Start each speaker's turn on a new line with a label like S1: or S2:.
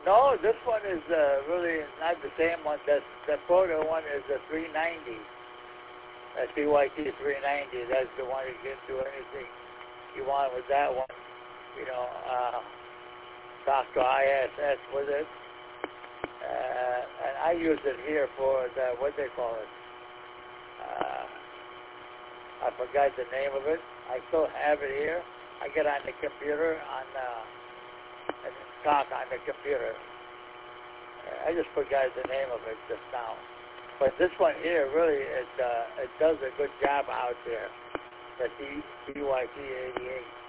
S1: No, this one is really not the same one. The Proto one is the 390. That BYT 390. That's the one you can do anything you want with that one. You know, talk to ISS with it. And I use it here for the, what they call it. I forgot the name of it. I still have it here. I get on the computer and talk on the computer. I just forgot the name of it just now. But this one here, really, it does a good job out there. The BYT 88.